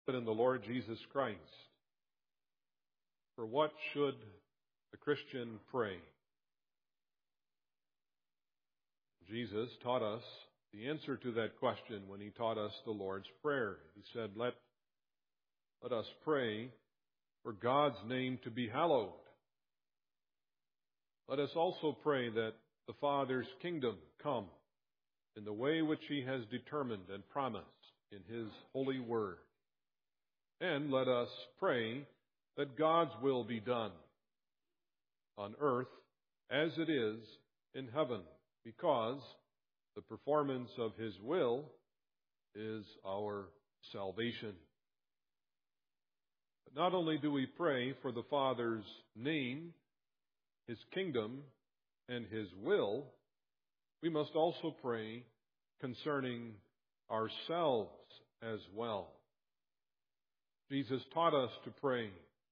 in the Lord Jesus Christ. For what should the Christian pray? Jesus taught us the answer to that question when he taught us the Lord's Prayer. He said, let us pray for God's name to be hallowed. Let us also pray that the Father's kingdom come in the way which he has determined and promised in his holy word. And let us pray that God's will be done on earth as it is in heaven, because the performance of his will is our salvation. But not only do we pray for the Father's name, his kingdom, and his will, we must also pray concerning ourselves as well. Jesus taught us to pray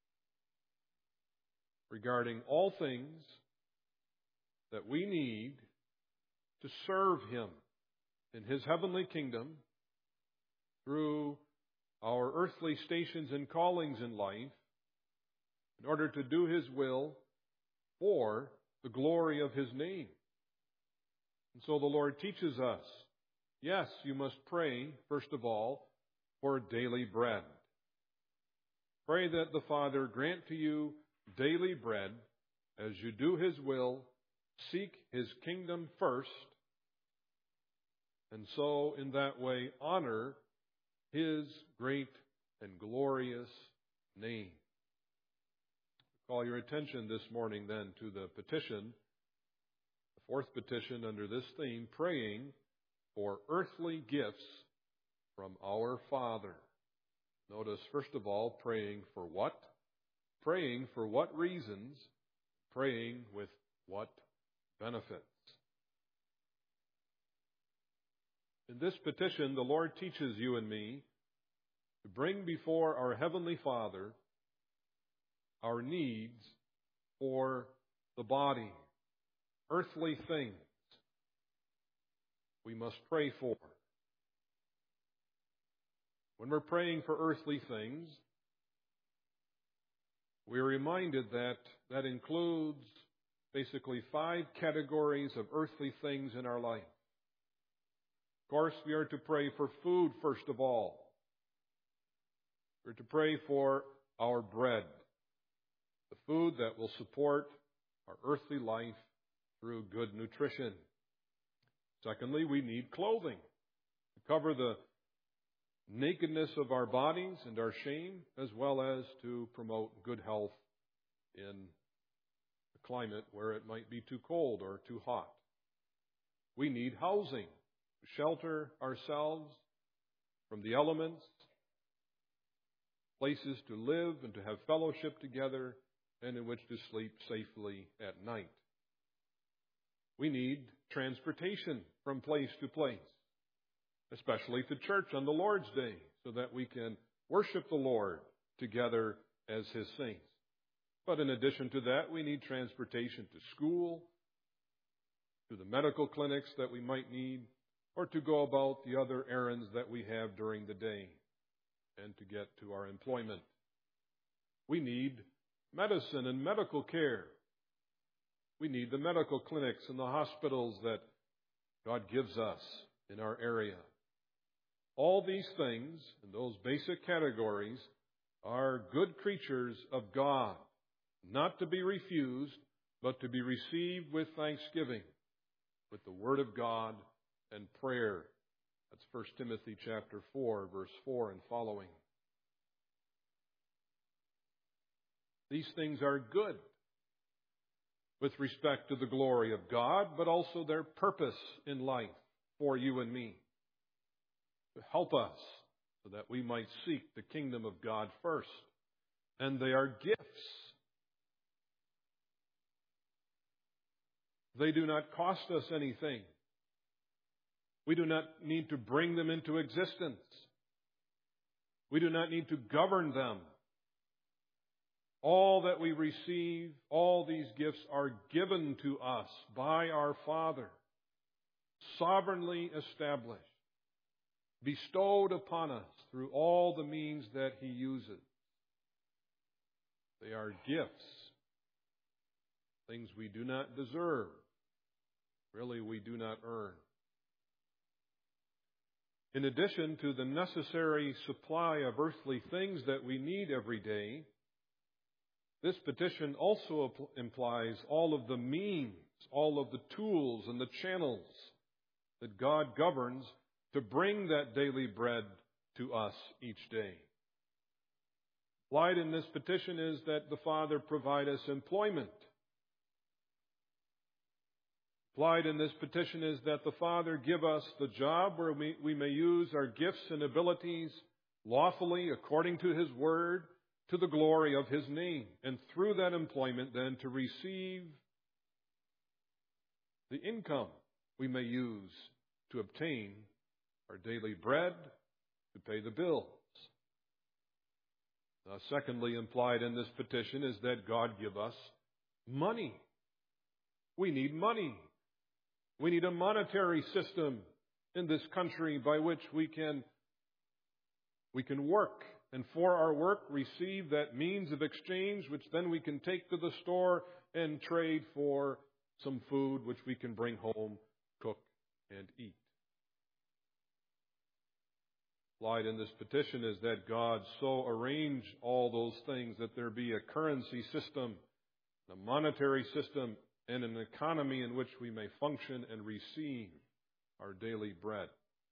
regarding all things that we need to serve him in his heavenly kingdom through our earthly stations and callings in life, in order to do his will for the glory of his name. And so the Lord teaches us, yes, you must pray, first of all, for daily bread. Pray that the Father grant to you daily bread as you do his will, seek his kingdom first, and so in that way honor his great and glorious name. Call your attention this morning then to the petition, the fourth petition under this theme, praying for earthly gifts from our Father. Notice, first of all, praying for what? Praying for what reasons? Praying with what benefits? In this petition, the Lord teaches you and me to bring before our Heavenly Father our needs for the body, earthly things we must pray for. When we're praying for earthly things, we're reminded that that includes basically 5 categories of earthly things in our life. Of course, we are to pray for food, first of all. We're to pray for our bread, the food that will support our earthly life through good nutrition. Secondly, we need clothing to cover the nakedness of our bodies and our shame, as well as to promote good health in a climate where it might be too cold or too hot. We need housing to shelter ourselves from the elements, places to live and to have fellowship together, and in which to sleep safely at night. We need transportation from place to place, especially to church on the Lord's Day, so that we can worship the Lord together as his saints. But in addition to that, we need transportation to school, to the medical clinics that we might need, or to go about the other errands that we have during the day and to get to our employment. We need medicine and medical care. We need the medical clinics and the hospitals that God gives us in our area. All these things, in those basic categories, are good creatures of God, not to be refused, but to be received with thanksgiving, with the Word of God and prayer. That's 1 Timothy chapter 4, verse 4 and following. These things are good with respect to the glory of God, but also their purpose in life for you and me, to help us so that we might seek the kingdom of God first. And they are gifts. They do not cost us anything. We do not need to bring them into existence. We do not need to govern them. All that we receive, all these gifts are given to us by our Father, sovereignly established, bestowed upon us through all the means that He uses. They are gifts, things we do not deserve, really we do not earn. In addition to the necessary supply of earthly things that we need every day, this petition also implies all of the means, all of the tools and the channels that God governs to bring that daily bread to us each day. Implied in this petition is that the Father provide us employment. Implied in this petition is that the Father give us the job where we may use our gifts and abilities lawfully according to His Word to the glory of His name. And through that employment then to receive the income we may use to obtain our daily bread, to pay the bills. Secondly, implied in this petition is that God give us money. We need money. We need a monetary system in this country by which we can work, and for our work receive that means of exchange which then we can take to the store and trade for some food which we can bring home, cook, and eat. Implied in this petition is that God so arranged all those things that there be a currency system, a monetary system, and an economy in which we may function and receive our daily bread.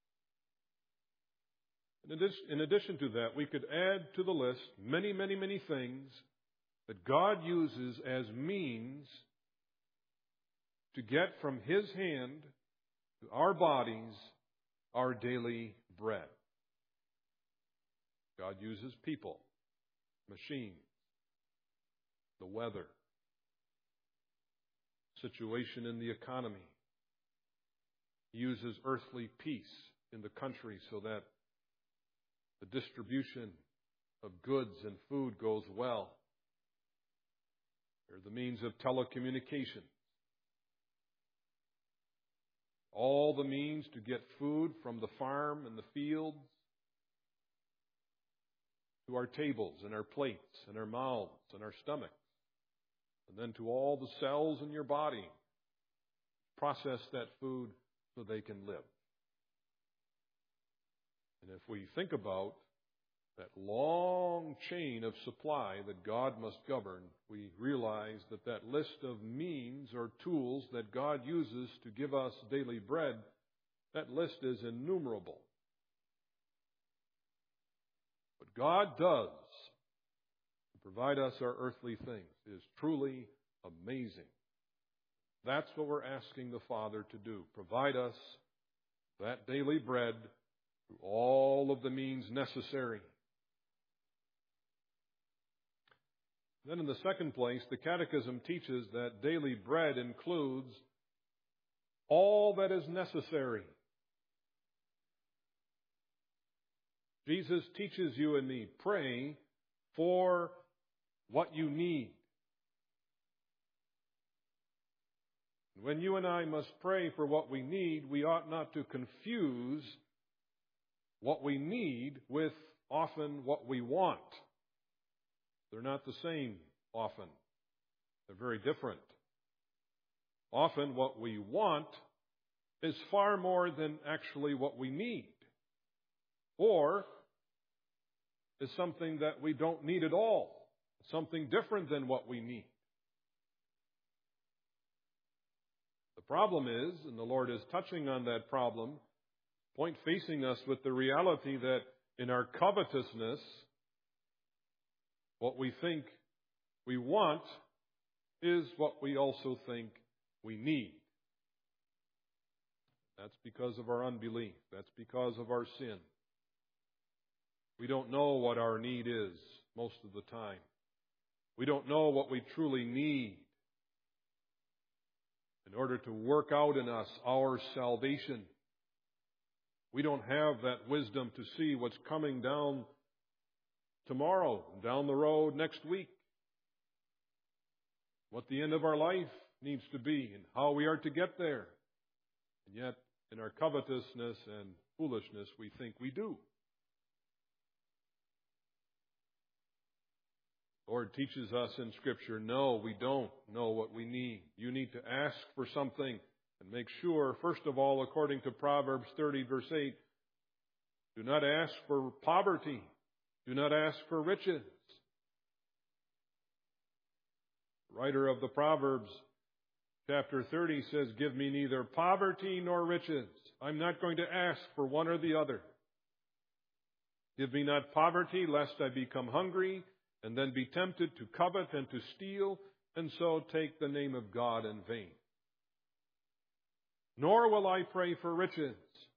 In addition to that, we could add to the list many, many, many things that God uses as means to get from His hand to our bodies our daily bread. God uses people, machines, the weather, situation in the economy. He uses earthly peace in the country so that the distribution of goods and food goes well. There are the means of telecommunication. All the means to get food from the farm and the fields to our tables and our plates and our mouths and our stomachs, and then to all the cells in your body. Process that food so they can live. And if we think about that long chain of supply that God must govern, we realize that that list of means or tools that God uses to give us daily bread, that list is innumerable. What God does to provide us our earthly things is truly amazing. That's what we're asking the Father to do. Provide us that daily bread through all of the means necessary. Then in the second place, the Catechism teaches that daily bread includes all that is necessary. Jesus teaches you and me, pray for what you need. When you and I must pray for what we need, we ought not to confuse what we need with often what we want. They're not the same often. They're very different. Often what we want is far more than actually what we need, or is something that we don't need at all, something different than what we need. The problem is, and the Lord is touching on that problem, point facing us with the reality that in our covetousness, what we think we want is what we also think we need. That's because of our unbelief. That's because of our sin. We don't know what our need is most of the time. We don't know what we truly need in order to work out in us our salvation. We don't have that wisdom to see what's coming down tomorrow, down the road next week, what the end of our life needs to be and how we are to get there. And yet, in our covetousness and foolishness we think we do. The Lord teaches us in Scripture, no, we don't know what we need. You need to ask for something and make sure, first of all, according to Proverbs 30, verse 8, do not ask for poverty. Do not ask for riches. The writer of the Proverbs, chapter 30, says, give me neither poverty nor riches. I'm not going to ask for one or the other. Give me not poverty, lest I become hungry, and then be tempted to covet and to steal, and so take the name of God in vain. Nor will I pray for riches.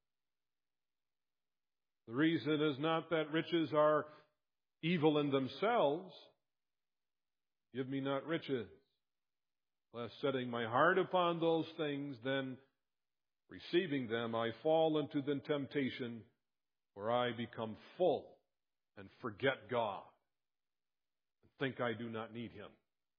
The reason is not that riches are evil in themselves. Give me not riches, lest setting my heart upon those things, then receiving them, I fall into the temptation where I become full and forget God and think I do not need Him.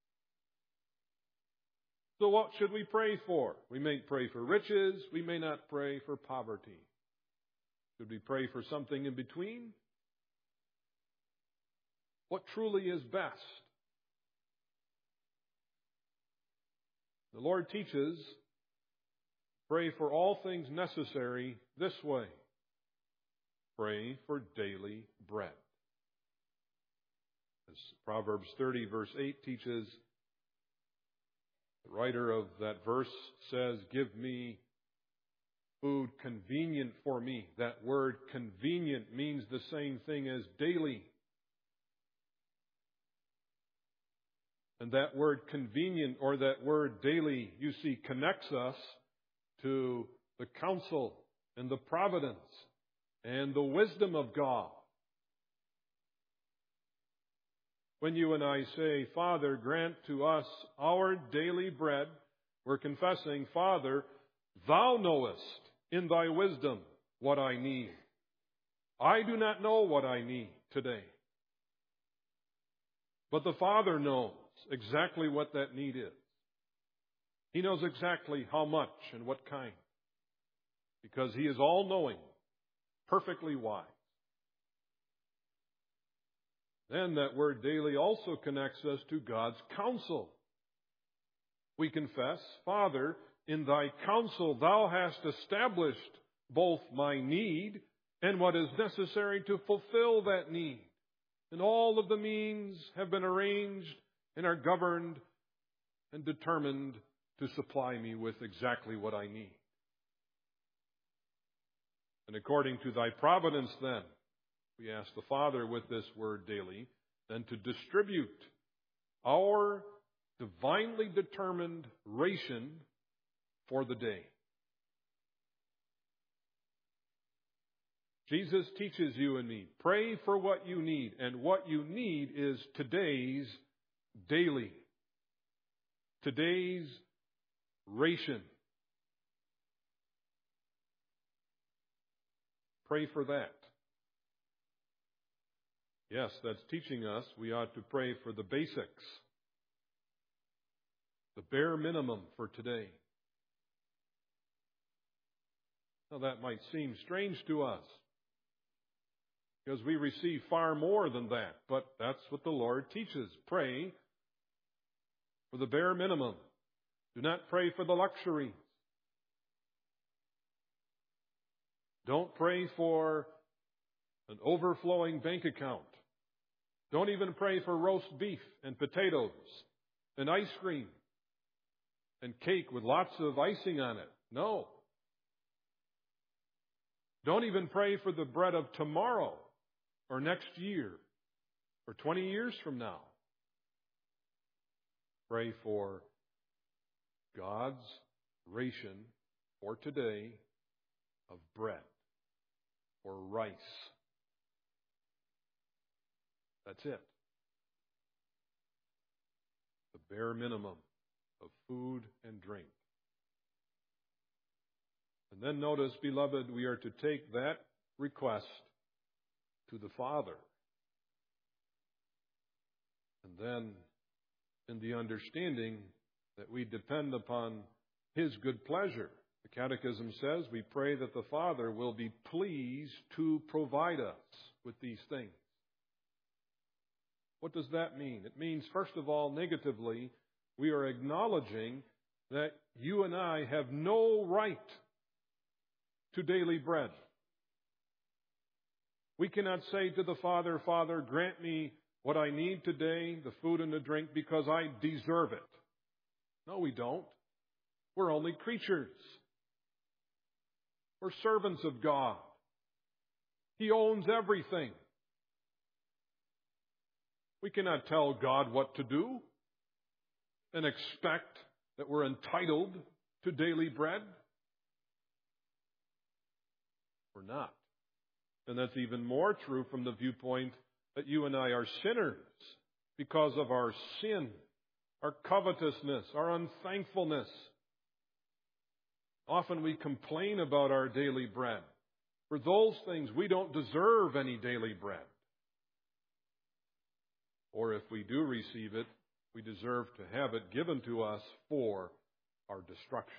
So what should we pray for? We may pray for riches. We may not pray for poverty. Should we pray for something in between? What truly is best? The Lord teaches, pray for all things necessary this way. Pray for daily bread. As Proverbs 30, verse 8 teaches, the writer of that verse says, give me food convenient for me. That word convenient means the same thing as daily. And that word convenient or that word daily, you see, connects us to the counsel and the providence and the wisdom of God. When you and I say, Father, grant to us our daily bread, we're confessing, Father, Thou knowest in Thy wisdom what I need. I do not know what I need today. But the Father knows exactly what that need is. He knows exactly how much and what kind. Because He is all-knowing, perfectly wise. Then that word daily also connects us to God's counsel. We confess, Father, in Thy counsel Thou hast established both my need and what is necessary to fulfill that need. And all of the means have been arranged and are governed and determined to supply me with exactly what I need. And according to Thy providence then, we ask the Father with this word daily, then to distribute our divinely determined ration for the day. Jesus teaches you and me, pray for what you need, and what you need is today's daily, today's ration. Pray for that. Yes, that's teaching us we ought to pray for the basics, the bare minimum for today. Now that might seem strange to us because we receive far more than that, but that's what the Lord teaches. Pray for the bare minimum. Do not pray for the luxuries. Don't pray for an overflowing bank account. Don't even pray for roast beef and potatoes and ice cream and cake with lots of icing on it. No. Don't even pray for the bread of tomorrow or next year or 20 years from now. Pray for God's ration for today of bread or rice. That's it. The bare minimum of food and drink. And then notice, beloved, we are to take that request to the Father. And then, in the understanding that we depend upon His good pleasure, The Catechism says we pray that the Father will be pleased to provide us with these things. What does that mean? It means, first of all, negatively, we are acknowledging that you and I have no right to daily bread. We cannot say to the Father, Father, grant me what I need today, the food and the drink, because I deserve it. No, we don't. We're only creatures. We're servants of God. He owns everything. We cannot tell God what to do and expect that we're entitled to daily bread. We're not. And that's even more true from the viewpoint that you and I are sinners because of our sin, our covetousness, our unthankfulness. Often we complain about our daily bread. For those things, we don't deserve any daily bread. Or if we do receive it, we deserve to have it given to us for our destruction.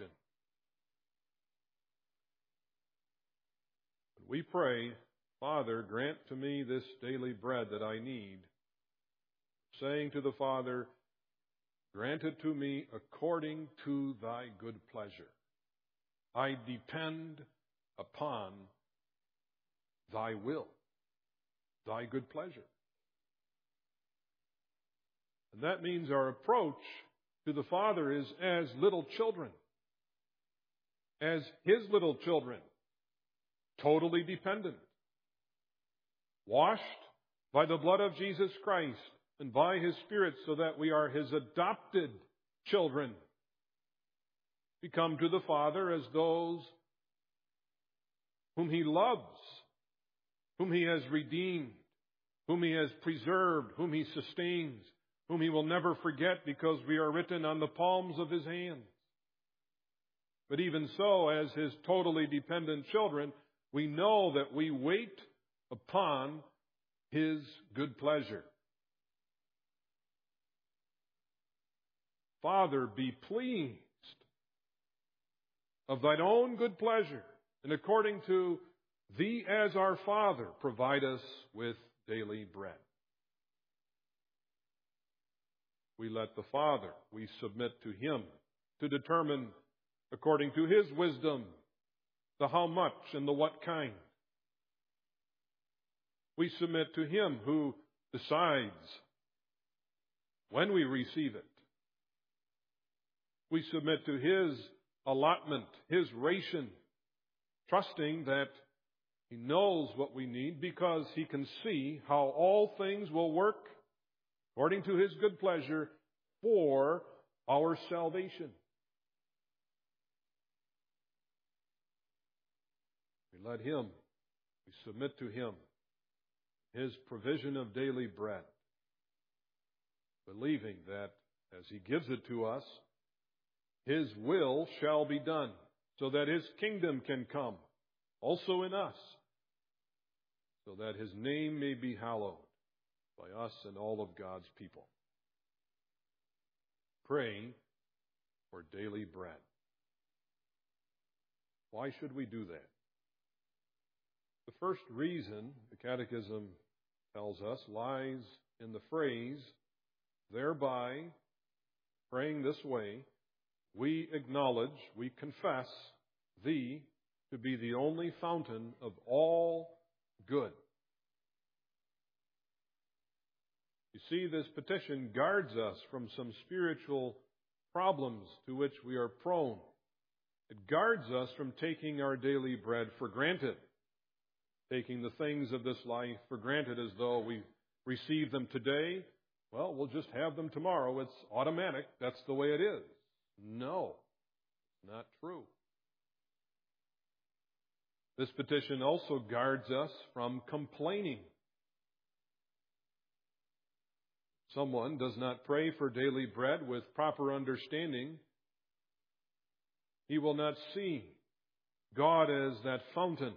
We pray, Father, grant to me this daily bread that I need, saying to the Father, grant it to me according to thy good pleasure. I depend upon thy will, thy good pleasure. And that means our approach to the Father is as little children, as His little children, totally dependent, washed by the blood of Jesus Christ and by His Spirit so that we are His adopted children. We come to the Father as those whom He loves, whom He has redeemed, whom He has preserved, whom He sustains, whom He will never forget because we are written on the palms of His hands. But even so, as His totally dependent children, we know that we wait upon His good pleasure. Father, be pleased of thine own good pleasure, and according to thee as our Father, provide us with daily bread. We let the Father, we submit to Him to determine, according to His wisdom, the how much and the what kind. We submit to Him who decides when we receive it. We submit to His allotment, His ration, trusting that He knows what we need because He can see how all things will work according to His good pleasure for our salvation. We let Him, we submit to Him, His provision of daily bread, believing that as He gives it to us, His will shall be done, so that His kingdom can come, also in us, so that His name may be hallowed by us and all of God's people. Pray for daily bread. Why should we do that? The first reason, the Catechism tells us, lies in the phrase, thereby, praying this way, we acknowledge, we confess Thee to be the only fountain of all good. You see, this petition guards us from some spiritual problems to which we are prone. It guards us from taking our daily bread for granted, taking the things of this life for granted as though we receive them today. Well, we'll just have them tomorrow. It's automatic. That's the way it is. No, not true. This petition also guards us from complaining. Someone does not pray for daily bread with proper understanding. He will not see God as that fountain.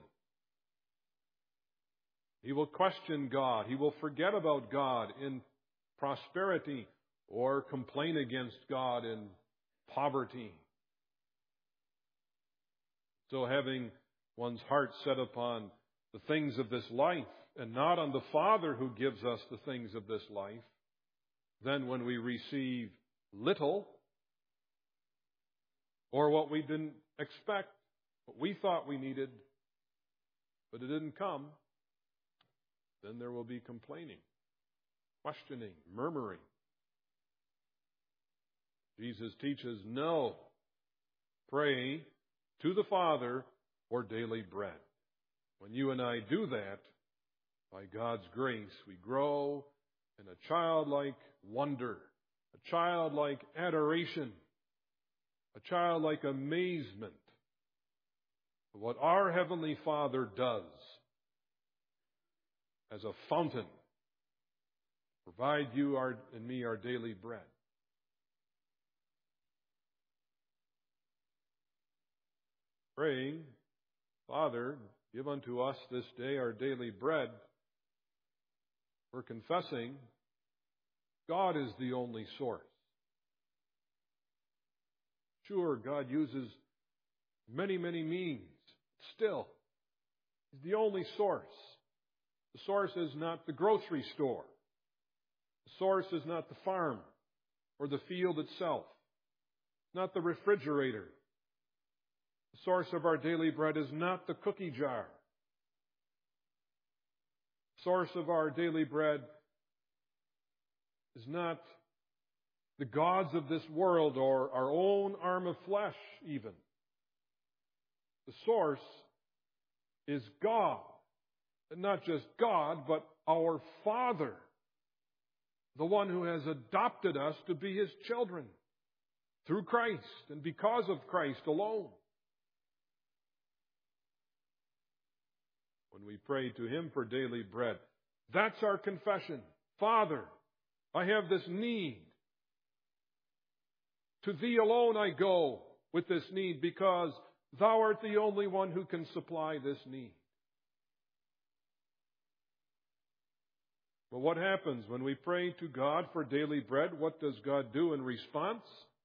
He will question God. He will forget about God in prosperity or complain against God in poverty. So having one's heart set upon the things of this life and not on the Father who gives us the things of this life, then when we receive little, or what we didn't expect, what we thought we needed, but it didn't come, then there will be complaining, questioning, murmuring. Jesus teaches, no, pray to the Father for daily bread. When you and I do that, by God's grace, we grow in a childlike wonder, a childlike adoration, a childlike amazement of what our Heavenly Father does as a fountain, provide you and me our daily bread. Praying, Father, give unto us this day our daily bread. We're confessing God is the only source. Sure, God uses many, many means. Still, He's the only source. The source is not the grocery store. The source is not the farm or the field itself. Not the refrigerator. The source of our daily bread is not the cookie jar. The source of our daily bread is not the gods of this world or our own arm of flesh even. The source is God. And not just God, but our Father. The one who has adopted us to be His children through Christ and because of Christ alone. When we pray to Him for daily bread, that's our confession. Father, I have this need. To Thee alone I go with this need because Thou art the only one who can supply this need. But what happens when we pray to God for daily bread? What does God do in response?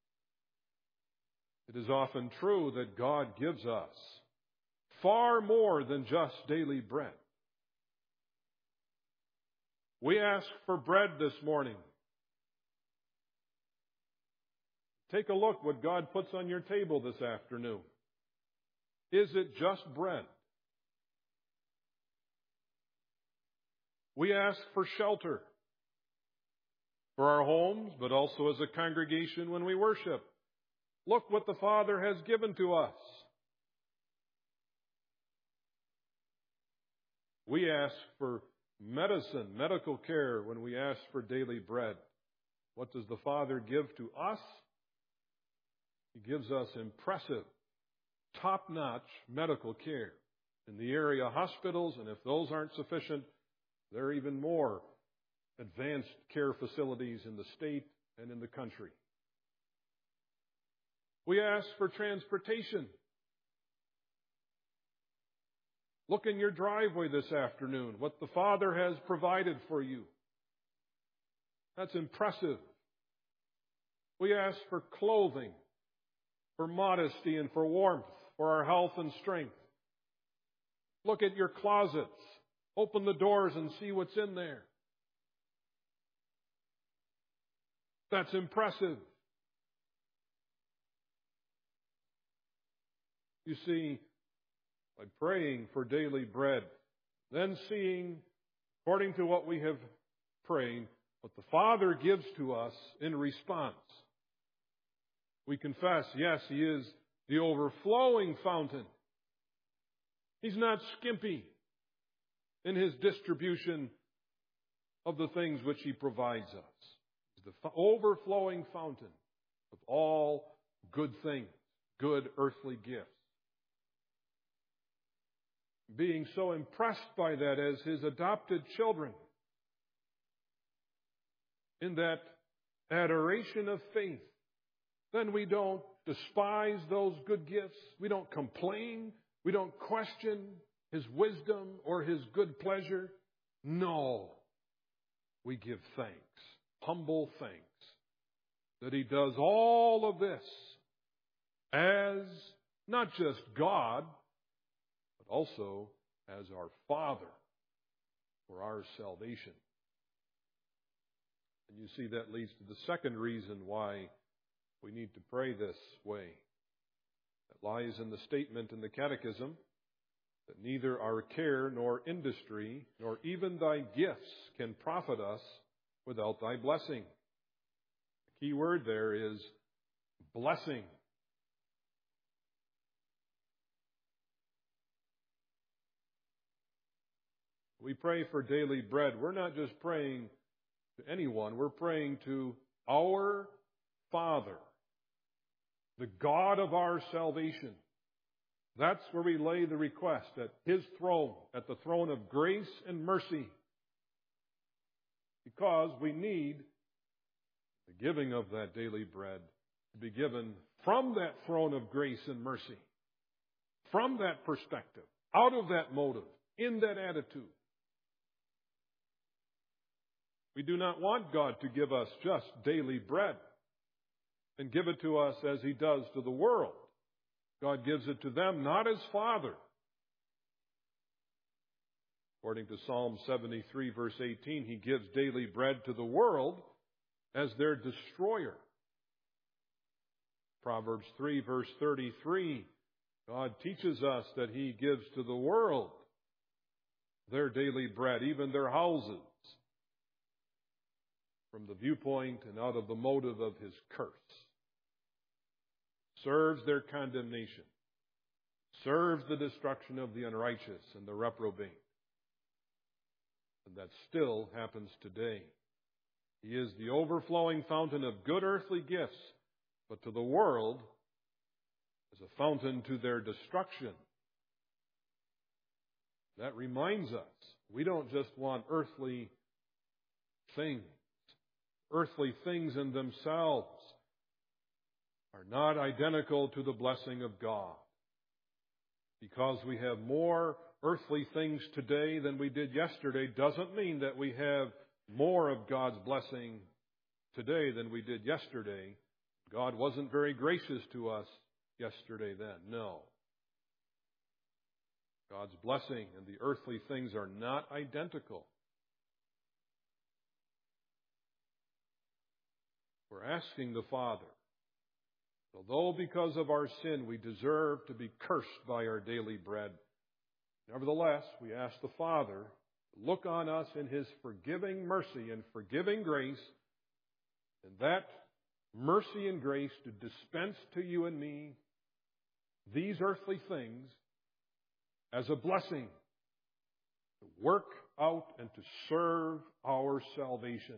It is often true that God gives us far more than just daily bread. We ask for bread this morning. Take a look what God puts on your table this afternoon. Is it just bread? We ask for shelter for our homes, but also as a congregation when we worship. Look what the Father has given to us. We ask for medicine, medical care when we ask for daily bread. What does the Father give to us? He gives us impressive, top-notch medical care in the area hospitals, and if those aren't sufficient, there are even more advanced care facilities in the state and in the country. We ask for transportation. Look in your driveway this afternoon, what the Father has provided for you. That's impressive. We ask for clothing, for modesty and for warmth, for our health and strength. Look at your closets. Open the doors and see what's in there. That's impressive. You see, by praying for daily bread, then seeing, according to what we have prayed, what the Father gives to us in response. We confess, yes, He is the overflowing fountain. He's not skimpy in His distribution of the things which He provides us. He's the overflowing fountain of all good things, good earthly gifts. Being so impressed by that as His adopted children, in that adoration of faith, then we don't despise those good gifts. We don't complain. We don't question His wisdom or His good pleasure. No. We give thanks, humble thanks, that He does all of this as not just God, but also as our Father for our salvation. And you see, that leads to the second reason why we need to pray this way. That lies in the statement in the Catechism that neither our care nor industry nor even thy gifts can profit us without thy blessing. The key word there is blessing. We pray for daily bread. We're not just praying to anyone. We're praying to our Father, the God of our salvation. That's where we lay the request, at His throne, at the throne of grace and mercy. Because we need the giving of that daily bread to be given from that throne of grace and mercy, from that perspective, out of that motive, in that attitude. We do not want God to give us just daily bread and give it to us as He does to the world. God gives it to them not as Father. According to Psalm 73, verse 18, He gives daily bread to the world as their destroyer. Proverbs 3, verse 33, God teaches us that He gives to the world their daily bread, even their houses, from the viewpoint and out of the motive of His curse. Serves their condemnation. Serves the destruction of the unrighteous and the reprobate. And that still happens today. He is the overflowing fountain of good earthly gifts, but to the world is a fountain to their destruction. That reminds us, we don't just want earthly things. Earthly things in themselves are not identical to the blessing of God. Because we have more earthly things today than we did yesterday doesn't mean that we have more of God's blessing today than we did yesterday. God wasn't very gracious to us yesterday then. No. God's blessing and the earthly things are not identical. We're asking the Father, although because of our sin we deserve to be cursed by our daily bread, nevertheless, we ask the Father to look on us in His forgiving mercy and forgiving grace, and that mercy and grace to dispense to you and me these earthly things as a blessing to work out and to serve our salvation.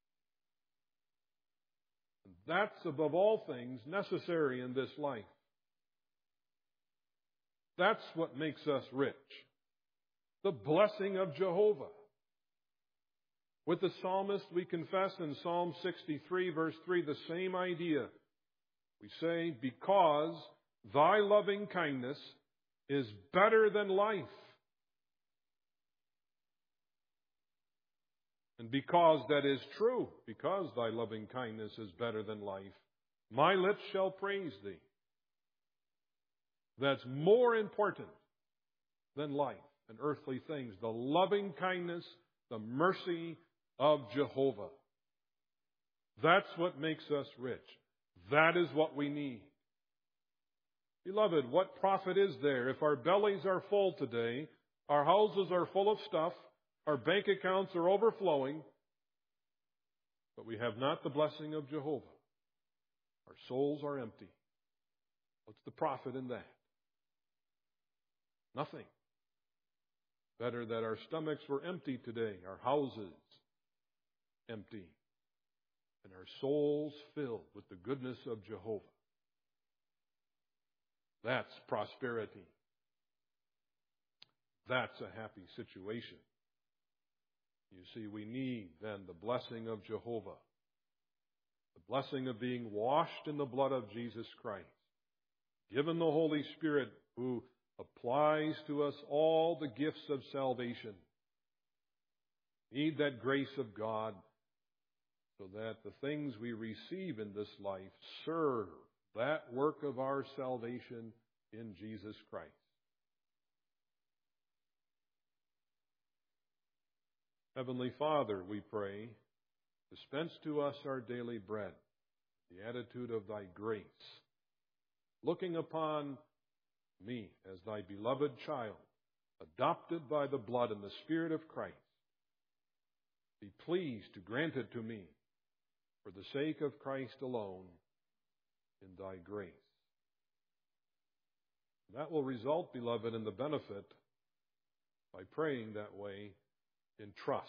And that's above all things necessary in this life. That's what makes us rich. The blessing of Jehovah. With the psalmist, we confess in Psalm 63, verse 3, the same idea. We say, because thy loving kindness is better than life. And because that is true, because thy loving kindness is better than life, my lips shall praise thee. That's more important than life and earthly things. The loving kindness, the mercy of Jehovah. That's what makes us rich. That is what we need. Beloved, what profit is there if our bellies are full today, our houses are full of stuff, our bank accounts are overflowing, but we have not the blessing of Jehovah? Our souls are empty. What's the profit in that? Nothing. Better that our stomachs were empty today, our houses empty, and our souls filled with the goodness of Jehovah. That's prosperity. That's a happy situation. You see, we need then the blessing of Jehovah, the blessing of being washed in the blood of Jesus Christ, given the Holy Spirit who applies to us all the gifts of salvation. Need that grace of God so that the things we receive in this life serve that work of our salvation in Jesus Christ. Heavenly Father, we pray, dispense to us our daily bread, the attitude of thy grace, looking upon me as thy beloved child, adopted by the blood and the Spirit of Christ. Be pleased to grant it to me for the sake of Christ alone in thy grace. That will result, beloved, in the benefit by praying that way in trust.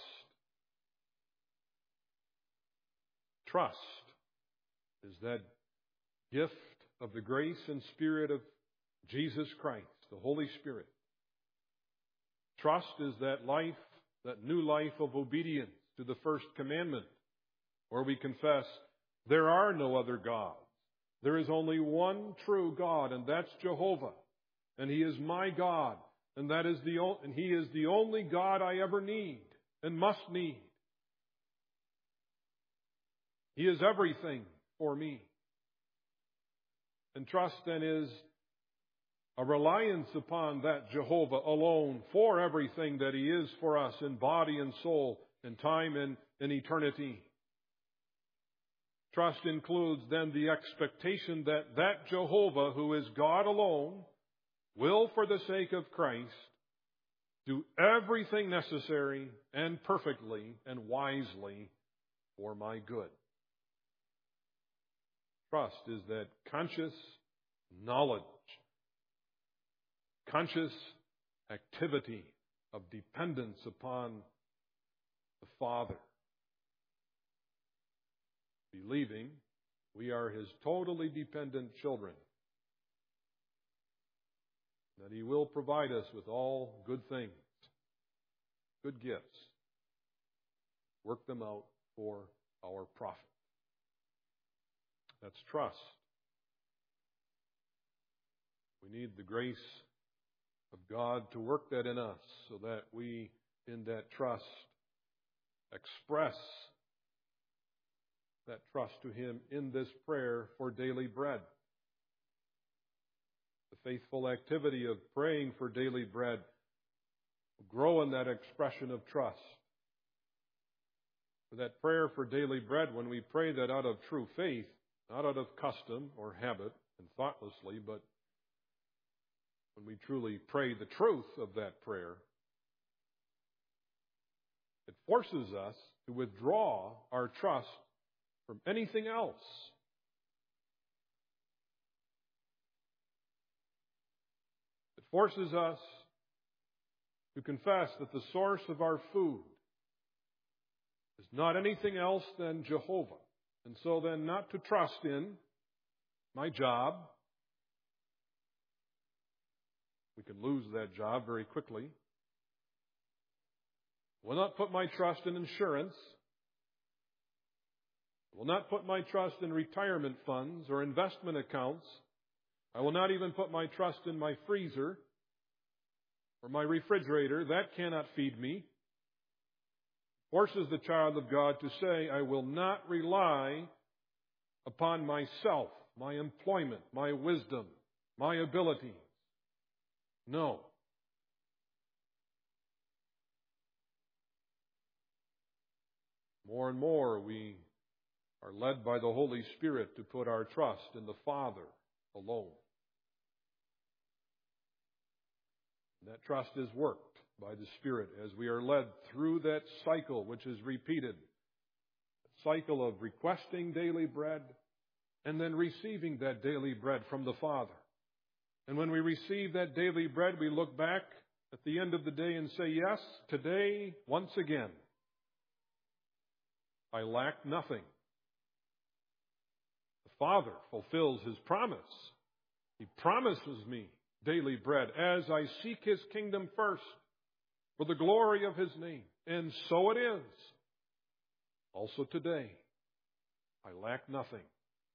Trust is that gift of the grace and Spirit of Jesus Christ, the Holy Spirit. Trust is that life, that new life of obedience to the first commandment, where we confess there are no other gods. There is only one true God, and that's Jehovah. And He is my God, and He is the only God I ever need and must need. He is everything for me. And trust then is a reliance upon that Jehovah alone for everything that He is for us in body and soul, in time and in eternity. Trust includes then the expectation that that Jehovah, who is God alone, will, for the sake of Christ, do everything necessary and perfectly and wisely for my good. Trust is that conscious knowledge, conscious activity of dependence upon the Father, believing we are His totally dependent children, that He will provide us with all good things, good gifts, work them out for our profit. That's trust. We need the grace of God to work that in us so that we, in that trust, express that trust to Him in this prayer for daily bread. The faithful activity of praying for daily bread will grow in that expression of trust. For that prayer for daily bread, when we pray that out of true faith, not out of custom or habit and thoughtlessly, but when we truly pray the truth of that prayer, it forces us to withdraw our trust from anything else. It forces us to confess that the source of our food is not anything else than Jehovah. And so then not to trust in my job. We can lose that job very quickly. I will not put my trust in insurance. I will not put my trust in retirement funds or investment accounts. I will not even put my trust in my freezer or my refrigerator. That cannot feed me. Forces the child of God to say, I will not rely upon myself, my employment, my wisdom, my ability. No. More and more we are led by the Holy Spirit to put our trust in the Father alone. And that trust is worked by the Spirit as we are led through that cycle which is repeated. A cycle of requesting daily bread and then receiving that daily bread from the Father. And when we receive that daily bread, we look back at the end of the day and say, yes, today, once again, I lack nothing. The Father fulfills His promise. He promises me daily bread as I seek His kingdom first for the glory of His name. And so it is. Also today, I lack nothing.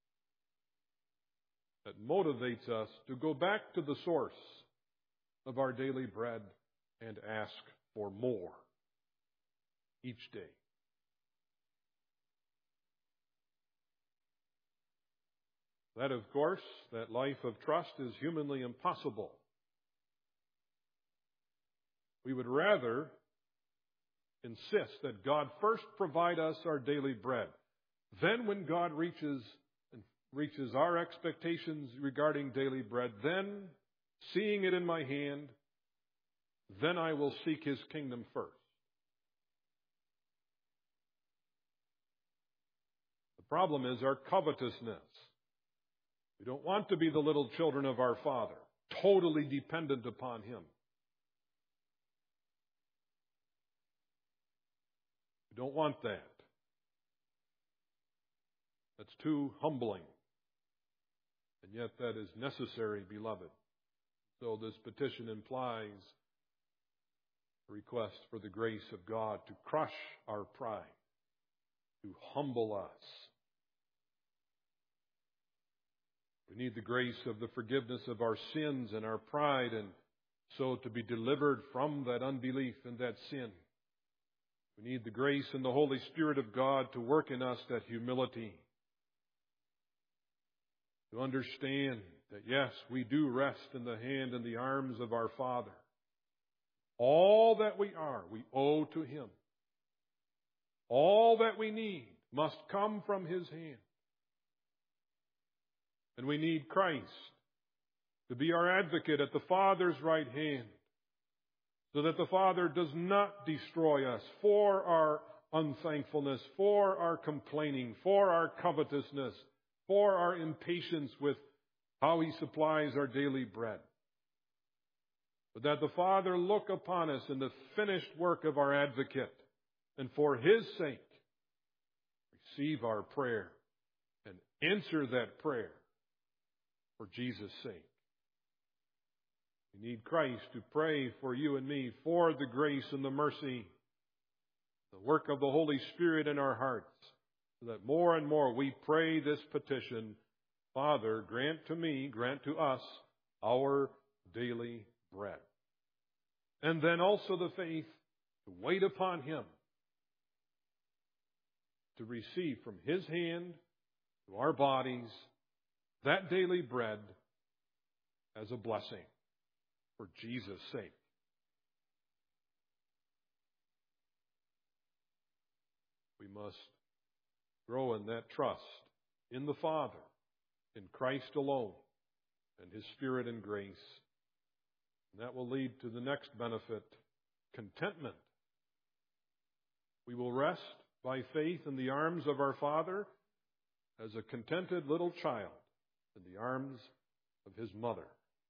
That motivates us to go back to the source of our daily bread and ask for more each day. That, of course, that life of trust is humanly impossible. We would rather insist that God first provide us our daily bread. Then when God reaches our expectations regarding daily bread, then, seeing it in my hand, then I will seek His kingdom first. The problem is our covetousness. We don't want to be the little children of our Father, totally dependent upon Him. We don't want that. That's too humbling. And yet that is necessary, beloved. So this petition implies a request for the grace of God to crush our pride, to humble us. We need the grace of the forgiveness of our sins and our pride, and so to be delivered from that unbelief and that sin. We need the grace and the Holy Spirit of God to work in us that humility, to understand that, yes, we do rest in the hand and the arms of our Father. All that we are, we owe to Him. All that we need must come from His hand. And we need Christ to be our advocate at the Father's right hand, so that the Father does not destroy us for our unthankfulness, for our complaining, for our covetousness, for our impatience with how He supplies our daily bread. But that the Father look upon us in the finished work of our advocate, and for His sake, receive our prayer and answer that prayer for Jesus' sake. We need Christ to pray for you and me for the grace and the mercy, the work of the Holy Spirit in our hearts, so that more and more we pray this petition, Father, grant to me, grant to us our daily bread. And then also the faith to wait upon Him, to receive from His hand to our bodies that daily bread as a blessing for Jesus' sake. We must grow in that trust in the Father, in Christ alone, and His Spirit and grace. And that will lead to the next benefit, contentment. We will rest by faith in the arms of our Father as a contented little child in the arms of his mother.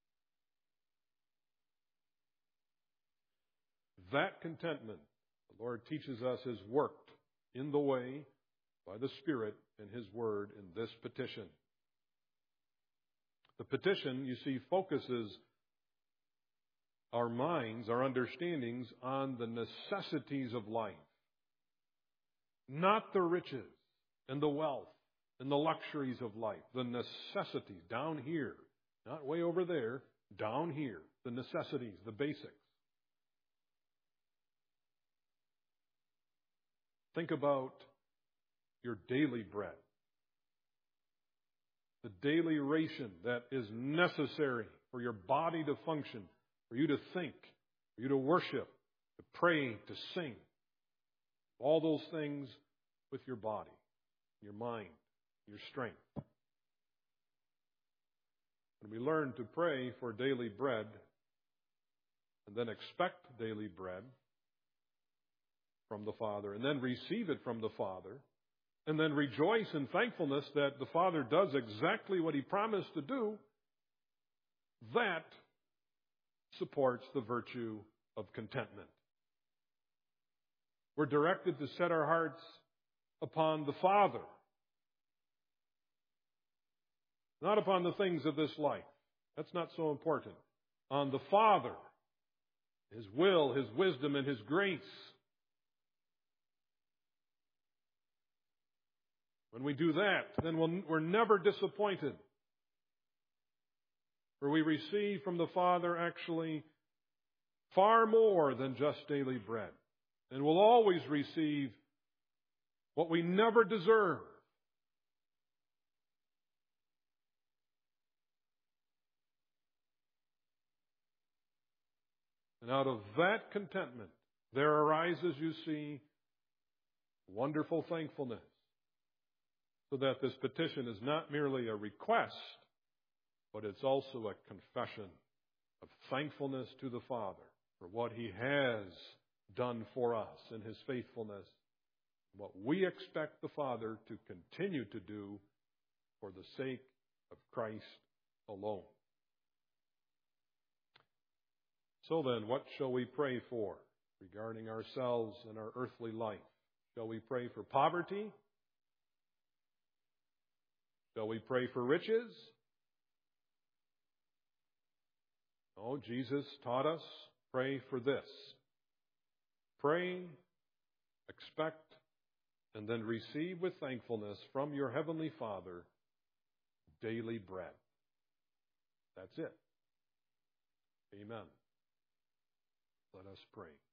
That contentment, the Lord teaches us, is worked in the way by the Spirit and His Word in this petition. The petition, you see, focuses our minds, our understandings on the necessities of life, not the riches and the wealth and the luxuries of life. The necessities down here, not way over there, down here, the necessities, the basics. Think about your daily bread, the daily ration that is necessary for your body to function, for you to think, for you to worship, to pray, to sing. All those things with your body, your mind, your strength. When we learn to pray for daily bread and then expect daily bread from the Father and then receive it from the Father and then rejoice in thankfulness that the Father does exactly what He promised to do, that supports the virtue of contentment. We're directed to set our hearts upon the Father, not upon the things of this life. That's not so important. On the Father, His will, His wisdom, and His grace. When we do that, then we're never disappointed. For we receive from the Father actually far more than just daily bread. And we'll always receive what we never deserve. And out of that contentment, there arises, you see, wonderful thankfulness. So that this petition is not merely a request, but it's also a confession of thankfulness to the Father for what He has done for us in His faithfulness, what we expect the Father to continue to do for the sake of Christ alone. So then, what shall we pray for regarding ourselves and our earthly life? Shall we pray for poverty? Shall we pray for riches? No, Jesus taught us, pray for this. Pray, expect, and then receive with thankfulness from your Heavenly Father daily bread. That's it. Amen. Let us pray.